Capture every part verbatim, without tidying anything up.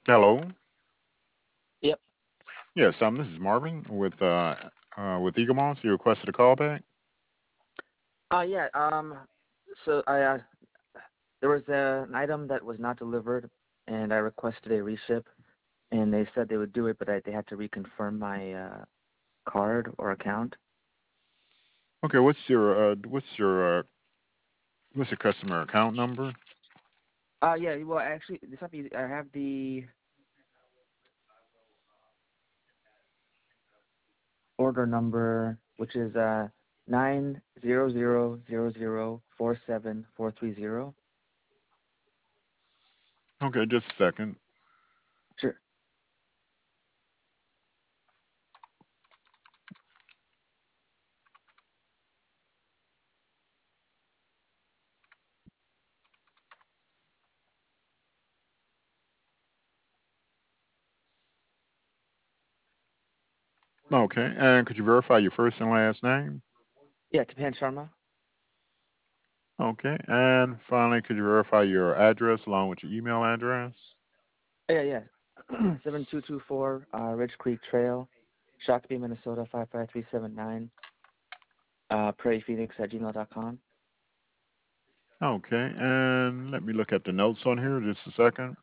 Hello. Yep. Yes, um, this is Marvin with uh, uh with Eaglemoss. You requested a call back. Uh, yeah. Um. So I uh, there was a, an item that was not delivered, and I requested a reship, and they said they would do it, but I, they had to reconfirm my uh, card or account. Okay, what's your uh what's your uh what's your customer account number? Uh, yeah. Well, actually, this might be. I have the order number, which is uh nine zero zero zero zero four seven four three zero. Okay, just a second. Sure. Okay, and could you verify your first and last name? Yeah, Tapan Sharma. Okay, and finally, could you verify your address along with your email address? Yeah, yeah. seven two two four uh, Ridge Creek Trail, Shakopee, Minnesota five five three seven nine. Uh, prairiephoenix at gmail dot com. Okay, and let me look at the notes on here just a second.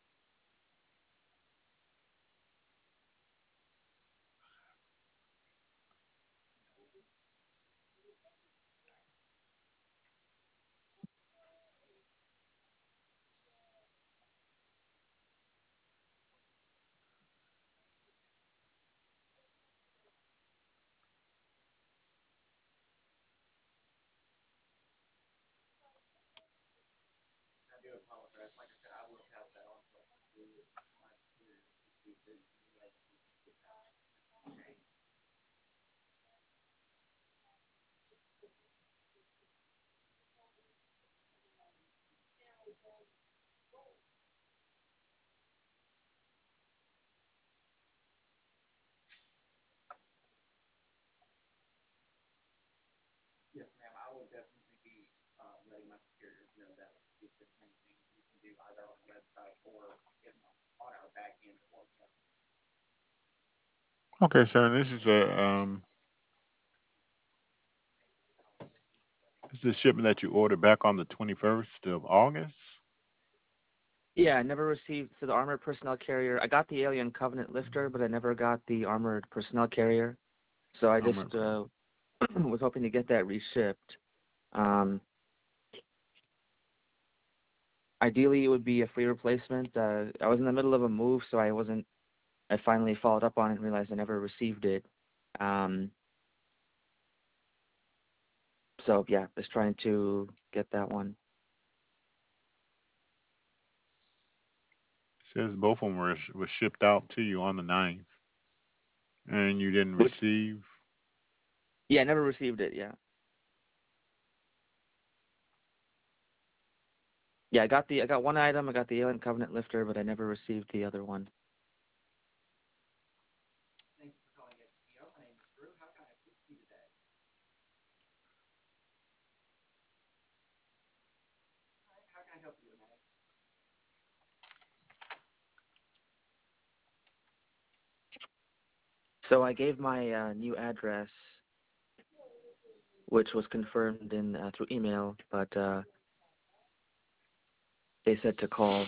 Okay, so this is a um this is a shipment that you ordered back on the twenty-first of August. Yeah, I never received so the armored personnel carrier. I got the Alien Covenant lifter, but I never got the armored personnel carrier. So I Um, just uh, was hoping to get that reshipped. Um, Ideally, it would be a free replacement. Uh, I was in the middle of a move, so I wasn't. I finally followed up on it and realized I never received it. Um, so yeah, just trying to get that one. says both of them were was shipped out to you on the ninth, and you didn't Which receive. yeah, I never received it. Yeah, yeah, I got the I got one item. I got the Alien Covenant lifter, but I never received the other one. So I gave my uh, new address, which was confirmed in uh, through email, but uh, they said to call.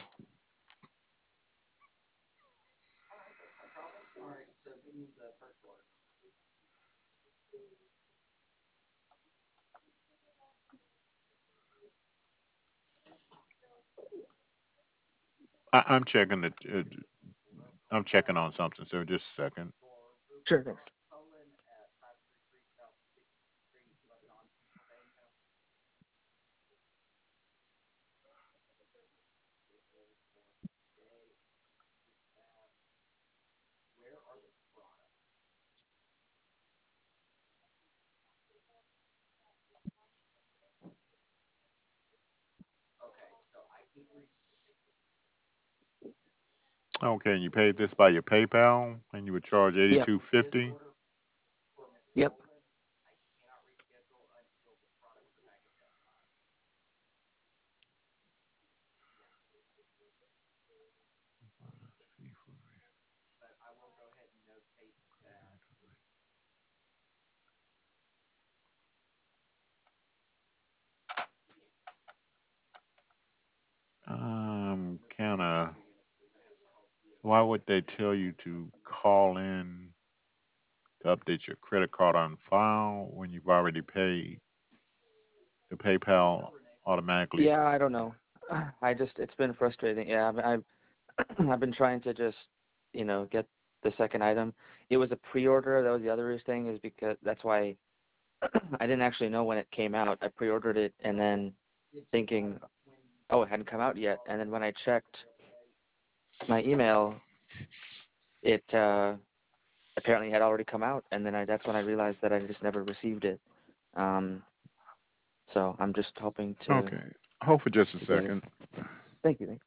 I, I'm checking it. Uh, I'm checking on something. So just a second. Sure, thanks. Okay, and you paid this by your PayPal, and you would charge eighty Yep, two fifty. yep. Why would they tell you to call in to update your credit card on file when you've already paid the PayPal automatically? Yeah, I don't know. I just it's been frustrating. Yeah, I've I've, I've been trying to just you know get the second item. It was a pre-order. That was the other thing is because that's why I didn't actually know when it came out. I pre-ordered it and then thinking, oh, it hadn't come out yet. And then when I checked my email, it uh, apparently had already come out. And then I, that's when I realized that I just never received it. Um, so I'm just hoping to Okay. Hold for just a to get it. second. Thank you. Thank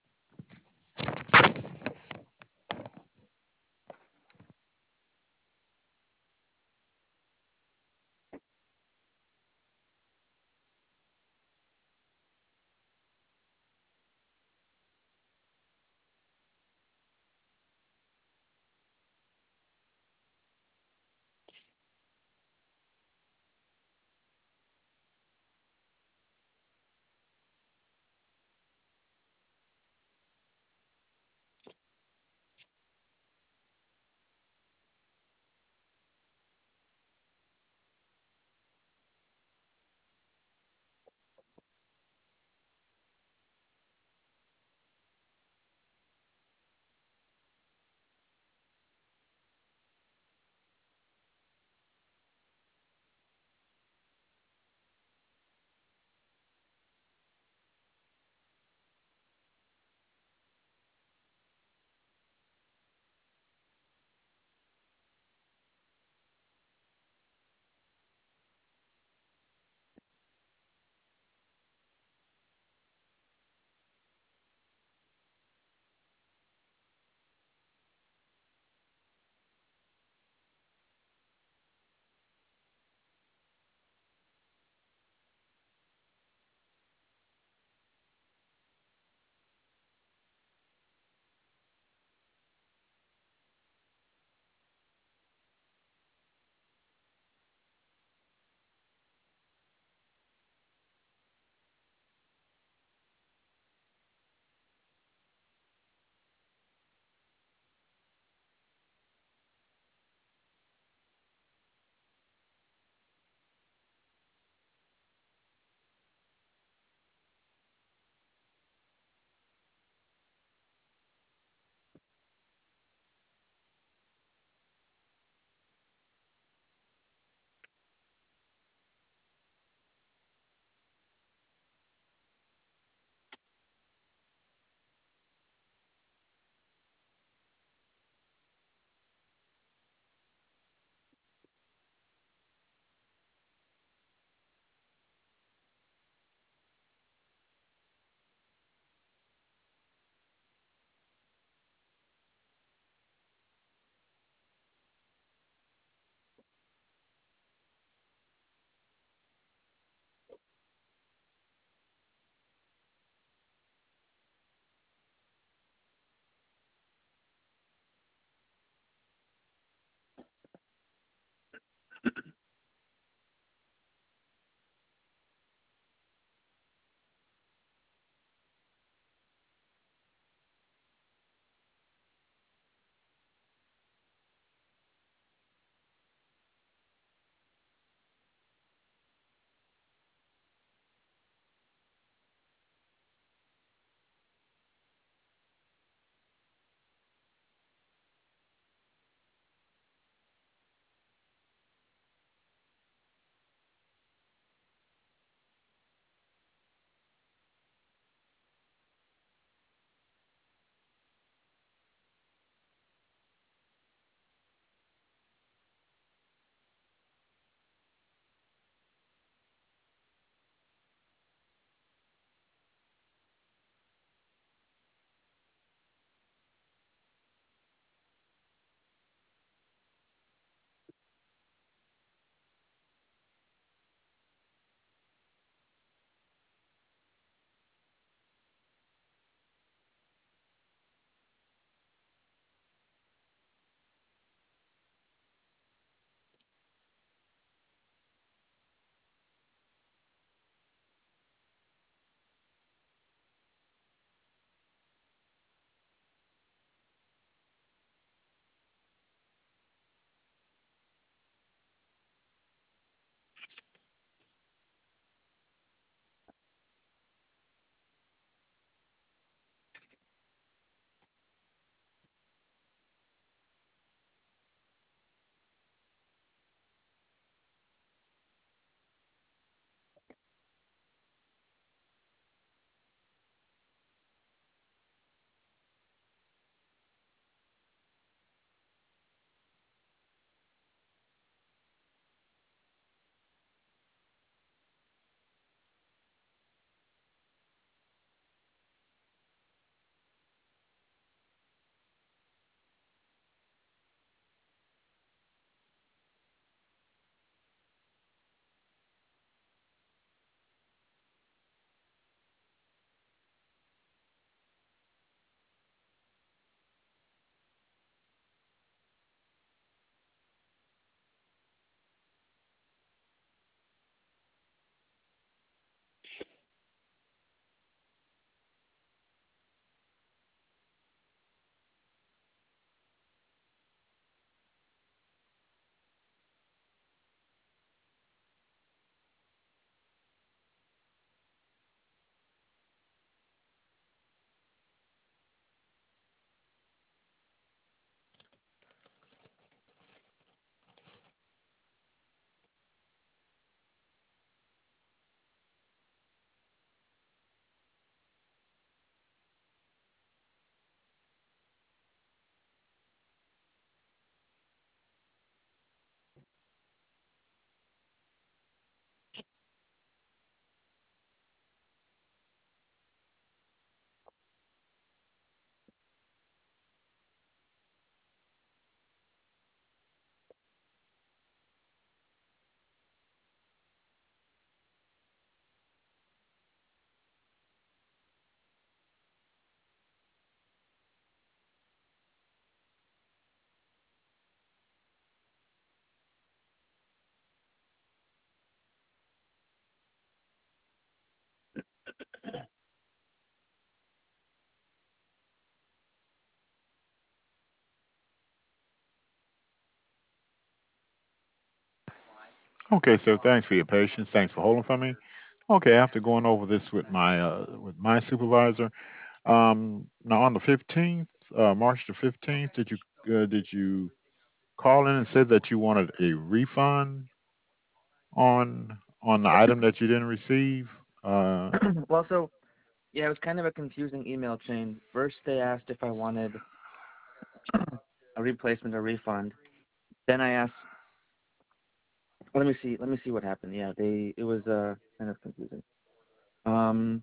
Okay, so thanks for your patience. Thanks for holding for me. Okay, after going over this with my uh, with my supervisor, um, now on the fifteenth, uh, March the fifteenth, did you uh, did you call in and say that you wanted a refund on on the item that you didn't receive? Uh, Well, so yeah, it was kind of a confusing email chain. First, they asked if I wanted a replacement or refund. Then I asked, let me see, let me see what happened. Yeah, they it was uh kind of confusing. Um,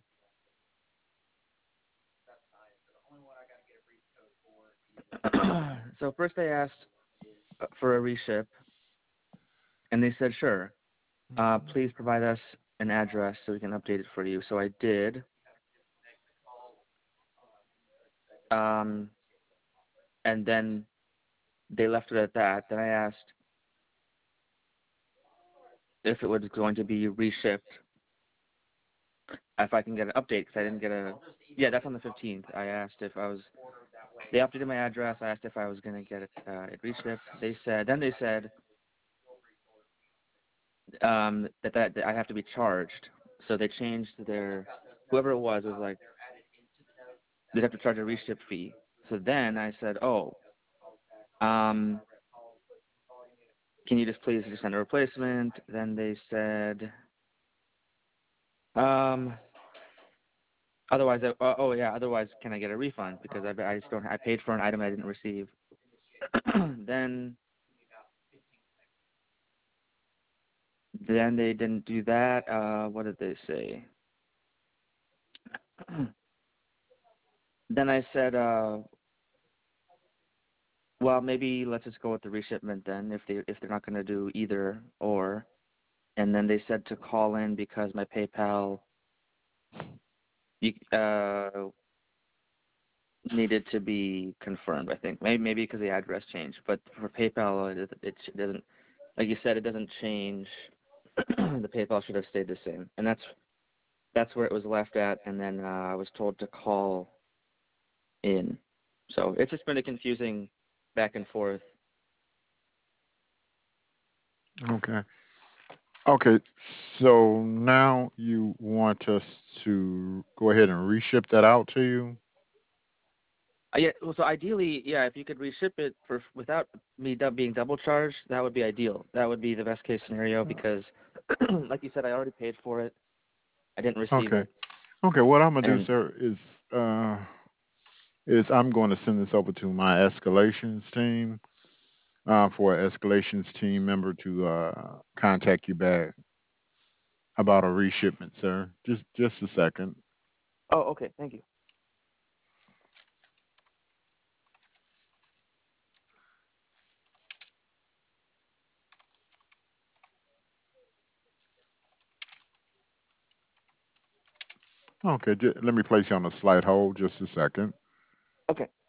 so first they asked uh, for a reship, and they said sure. Uh, please provide us an address so we can update it for you. So I did. Um, and then they left it at that. Then I asked if it was going to be reshipped, if I can get an update because I didn't get a. Yeah, that's on the fifteenth. I asked if I was. They updated my address. I asked if I was going to get it, uh, it reshipped. They said. Then they said um, that, that that I have to be charged. So they changed their. Whoever it was was like they'd have to charge a reship fee. So then I said, oh, um, can you just please just send a replacement? Then they said, um, otherwise, I, uh, oh yeah, otherwise, can I get a refund because I, I just don't, I paid for an item I didn't receive. then, then they didn't do that. Uh, what did they say? Then I said, uh, well, maybe let's just go with the reshipment then if they if they're not going to do either or. And then they said to call in because my PayPal you, uh, needed to be confirmed. I think maybe maybe because the address changed, but for PayPal it, it doesn't. Like you said, it doesn't change. The PayPal should have stayed the same, and that's that's where it was left at. And then uh, I was told to call in. So it's just been a confusing back and forth. okay. Okay, so now you want us to go ahead and reship that out to you? Uh, yeah, well, so ideally, yeah, if you could reship it for without me dou- being double charged, that would be ideal. That would be the best case scenario because, like you said, I already paid for it. I didn't receive Okay. it, Okay, what I'm gonna do, and sir, is uh is I'm going to send this over to my escalations team uh, for an escalations team member to uh, contact you back about a reshipment, sir. Just just a second. oh, okay, thank you. Okay, j- let me place you on a slight hold. Just a second. Okay.